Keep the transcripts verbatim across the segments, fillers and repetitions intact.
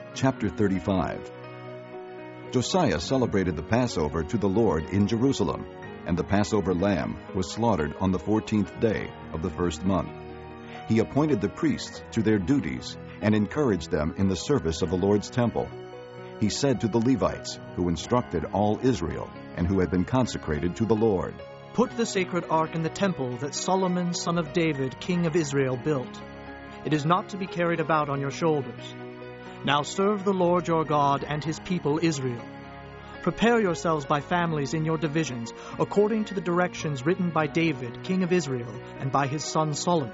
Chapter thirty-five. Josiah celebrated the Passover to the Lord in Jerusalem, and the Passover lamb was slaughtered on the fourteenth day of the first month. He appointed the priests to their duties and encouraged them in the service of the Lord's temple. He said to the Levites, who instructed all Israel and who had been consecrated to the Lord, "Put the sacred ark in the temple that Solomon, son of David, king of Israel, built. It is not to be carried about on your shoulders. Now serve the Lord your God and his people Israel. Prepare yourselves by families in your divisions, according to the directions written by David, king of Israel, and by his son Solomon.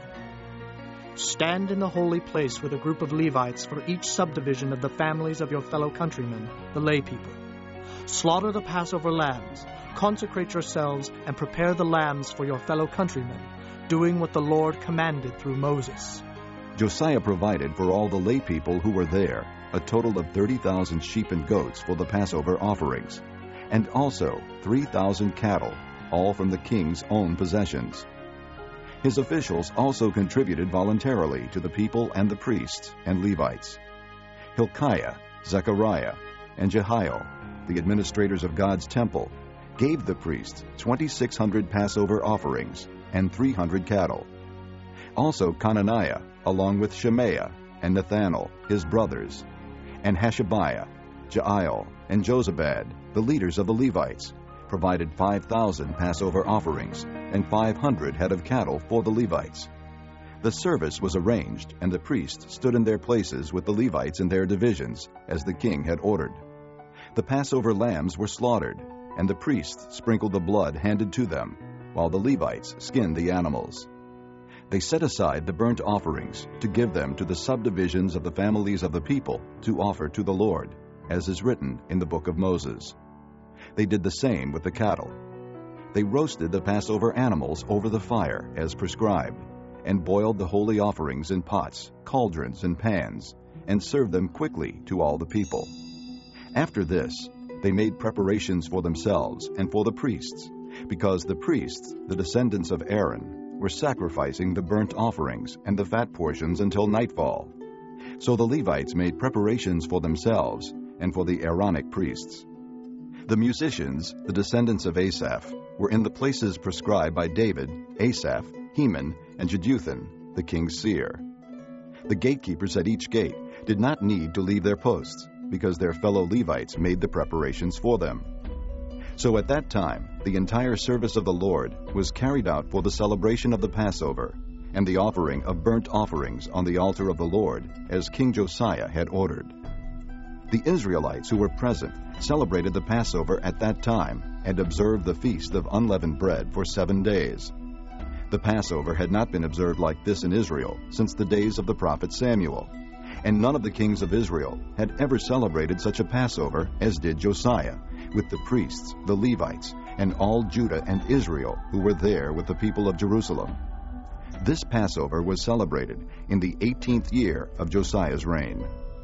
Stand in the holy place with a group of Levites for each subdivision of the families of your fellow countrymen, the lay people. Slaughter the Passover lambs, consecrate yourselves, and prepare the lambs for your fellow countrymen, doing what the Lord commanded through Moses." Josiah provided for all the lay people who were there a total of thirty thousand sheep and goats for the Passover offerings, and also three thousand cattle, all from the king's own possessions. His officials also contributed voluntarily to the people and the priests and Levites. Hilkiah, Zechariah, and Jehiel, the administrators of God's temple, gave the priests twenty-six hundred Passover offerings and three hundred cattle. Also Conaniah, along with Shemaiah and Nethanel, his brothers, and Hashabiah, Jael, and Jozabad, the leaders of the Levites, provided five thousand Passover offerings and five hundred head of cattle for the Levites. The service was arranged, and the priests stood in their places with the Levites in their divisions, as the king had ordered. The Passover lambs were slaughtered, and the priests sprinkled the blood handed to them, while the Levites skinned the animals. They set aside the burnt offerings to give them to the subdivisions of the families of the people to offer to the Lord, as is written in the book of Moses. They did the same with the cattle. They roasted the Passover animals over the fire as prescribed, and boiled the holy offerings in pots, cauldrons, and pans, and served them quickly to all the people. After this, they made preparations for themselves and for the priests, because the priests, the descendants of Aaron, were sacrificing the burnt offerings and the fat portions until nightfall. So the Levites made preparations for themselves and for the Aaronic priests. The musicians, the descendants of Asaph, were in the places prescribed by David, Asaph, Heman, and Jeduthun, the king's seer. The gatekeepers at each gate did not need to leave their posts, because their fellow Levites made the preparations for them. So at that time, the entire service of the Lord was carried out for the celebration of the Passover and the offering of burnt offerings on the altar of the Lord, as King Josiah had ordered. The Israelites who were present celebrated the Passover at that time and observed the feast of unleavened bread for seven days. The Passover had not been observed like this in Israel since the days of the prophet Samuel, and none of the kings of Israel had ever celebrated such a Passover as did Josiah, with the priests, the Levites, and all Judah and Israel who were there with the people of Jerusalem. This Passover was celebrated in the eighteenth year of Josiah's reign.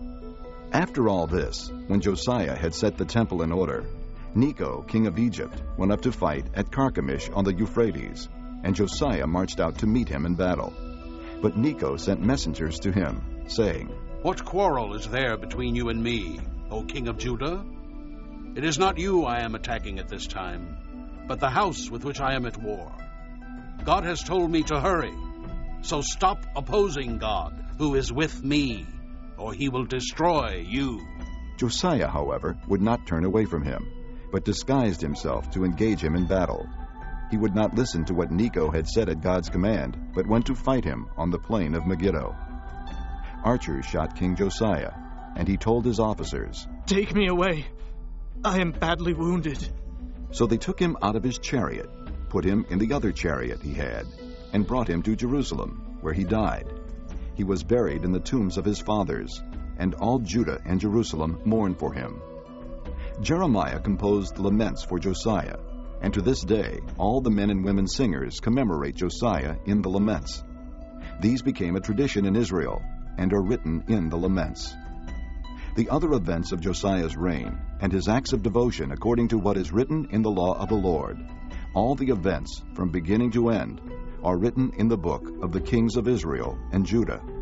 After all this, when Josiah had set the temple in order, Necho, king of Egypt, went up to fight at Carchemish on the Euphrates, and Josiah marched out to meet him in battle. But Necho sent messengers to him, saying, "What quarrel is there between you and me, O king of Judah? It is not you I am attacking at this time, but the house with which I am at war. God has told me to hurry, so stop opposing God, who is with me, or he will destroy you." Josiah, however, would not turn away from him, but disguised himself to engage him in battle. He would not listen to what Necho had said at God's command, but went to fight him on the plain of Megiddo. Archers shot King Josiah, and he told his officers, "Take me away. I am badly wounded." So they took him out of his chariot, put him in the other chariot he had, and brought him to Jerusalem, where he died. He was buried in the tombs of his fathers, and all Judah and Jerusalem mourned for him. Jeremiah composed laments for Josiah, and to this day all the men and women singers commemorate Josiah in the laments. These became a tradition in Israel and are written in the laments. The other events of Josiah's reign and his acts of devotion according to what is written in the law of the Lord, all the events from beginning to end, are written in the book of the kings of Israel and Judah.